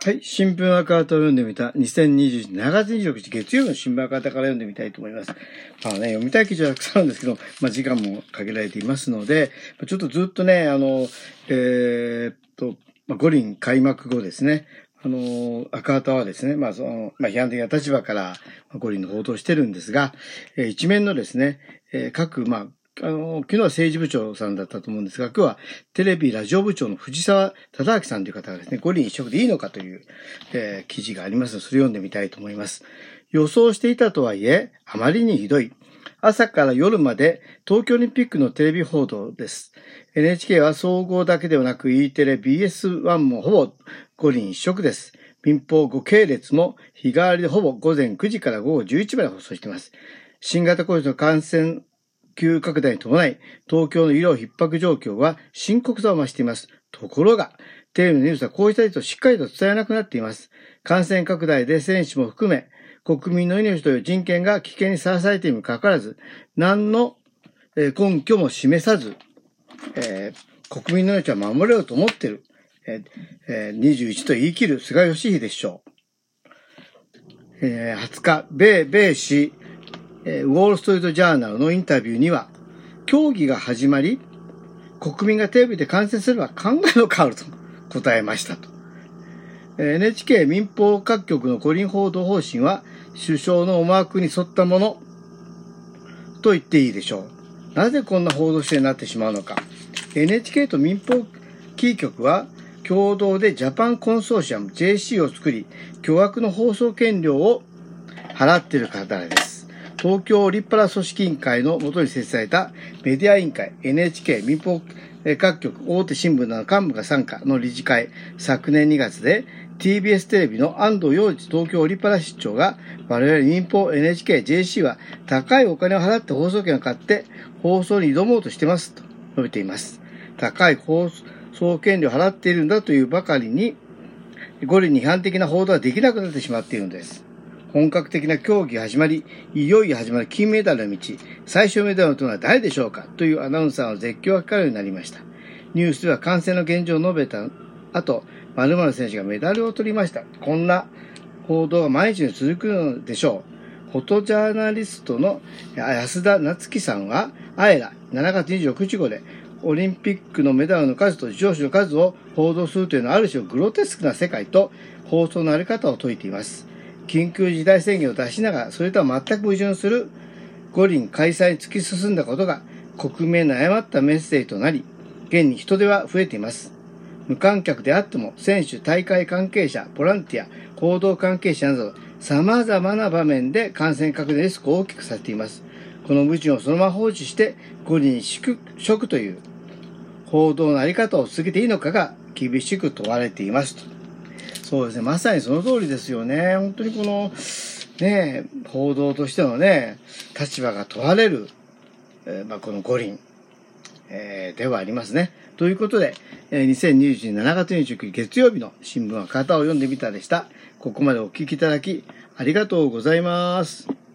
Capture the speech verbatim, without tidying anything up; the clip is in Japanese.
はい。新聞赤旗を読んでみた。にせんにじゅういちねんしちがつにじゅうろくにち月曜日の新聞赤旗から読んでみたいと思います。まあね、読みたい記事はたくさんあるんですけど、まあ時間も限られていますので、ちょっとずっとね、あの、えー、っと、まあ、五輪開幕後ですね、あの、赤旗はですね、まあその、まあ批判的な立場から五輪の報道をしてるんですが、えー、一面のですね、えー、各、まあ、あの、昨日は政治部長さんだったと思うんですが、今日はテレビラジオ部長の藤沢忠明さんという方がですね、五輪一色でいいのかという、えー、記事がありますので、それを読んでみたいと思います。予想していたとはいえ、あまりにひどい。朝から夜まで東京オリンピックのテレビ報道です。エヌエイチケー は総合だけではなく E テレ、ビーエスワン もほぼ五輪一色です。民放ご系列も日替わりでほぼ午前くじから午後じゅういちじまで放送しています。新型コロナの感染急拡大に伴い、東京の医療逼迫状況は深刻さを増しています。ところが、テレビのニュースはこうしたことをしっかりと伝えなくなっています。感染拡大で選手も含め、国民の命という人権が危険にさらされているにもかかわらず、何の根拠も示さず、えー、国民の命は守れようと思っている、えー、にじゅういちと言い切る菅義偉でしょう。えー、はつか、米、米氏、ウォールストリートジャーナルのインタビューには、競技が始まり、国民がテレビで観戦すれば考えの変わると答えましたと。エヌエイチケー 民放各局の五輪報道方針は、首相の思惑に沿ったものと言っていいでしょう。なぜこんな報道姿勢になってしまうのか。エヌエイチケー と民放キー局は、共同でジャパンコンソーシアム ジェーシー を作り、巨額の放送権料を払っている方です。東京オリパラ組織委員会の下に設置されたメディア委員会 エヌエイチケー 民放各局大手新聞など幹部が参加の理事会、昨年にがつで ティービーエス テレビの安藤洋一東京オリパラ室長が、我々民放 エヌエイチケー、ジェーシー は高いお金を払って放送権を買って放送に挑もうとしてますと述べています。高い放送権料を払っているんだというばかりに、五輪に批判的な報道はできなくなってしまっているんです。本格的な競技が始まり、いよいよ始まる金メダルの道、最初メダルというのは誰でしょうかというアナウンサーの絶叫がかかるようになりました。ニュースでは感染の現状を述べた後、〇〇選手がメダルを取りました。こんな報道が毎日に続くのでしょう。フォトジャーナリストの安田夏樹さんは、あえらしちがつにじゅうくにち号で、オリンピックのメダルの数と授賞式の数を報道するというのはある種グロテスクな世界と放送のあり方を説いています。緊急事態宣言を出しながら、それとは全く矛盾する五輪開催に突き進んだことが国民の誤ったメッセージとなり、現に人出は増えています。無観客であっても、選手、大会関係者、ボランティア、報道関係者など、様々な場面で感染拡大リスクを大きくさせています。この矛盾をそのまま放置して、五輪祝食という報道のあり方を続けていいのかが厳しく問われていますと。そうですね。まさにその通りですよね。本当にこの、ね、報道としてのね、立場が問われる、えー、まあ、この五輪、えー、ではありますね。ということで、えー、にせんにじゅういちねんしちがつにじゅうくにち月曜日の新聞赤旗を読んでみたでした。ここまでお聞きいただき、ありがとうございます。